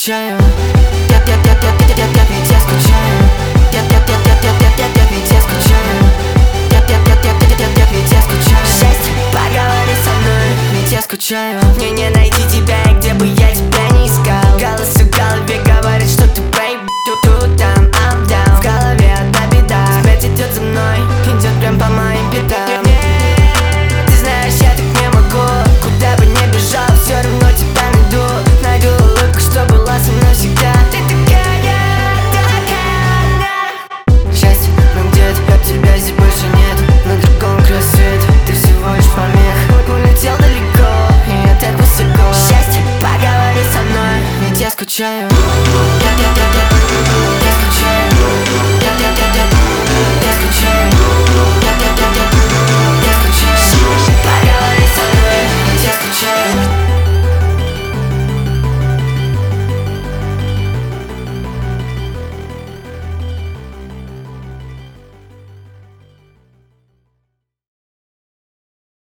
скучаю. Ведь я скучаю. Ведь я скучаю. Ведь я скучаю. Счастье, поговори со мной. Ведь я скучаю. Мне не найти тебя, и где бы я тебя не искал. Голос в голове говорит, что ты baby, тут там, I'm down. В голове одна беда, смерть идет за мной, идет прям по моим пятам. Ты знаешь, я так не могу. Куда бы ни бежал, все равно тебя найду. Найду улыбку, что была со мной всегда. Ты такая, такая. Счастье, но где-то от тебя здесь больше нет. На другом краю света, ты всего лишь помех. Улетел далеко, и я так высоко. Счастье, поговори со мной, ведь я скучаю.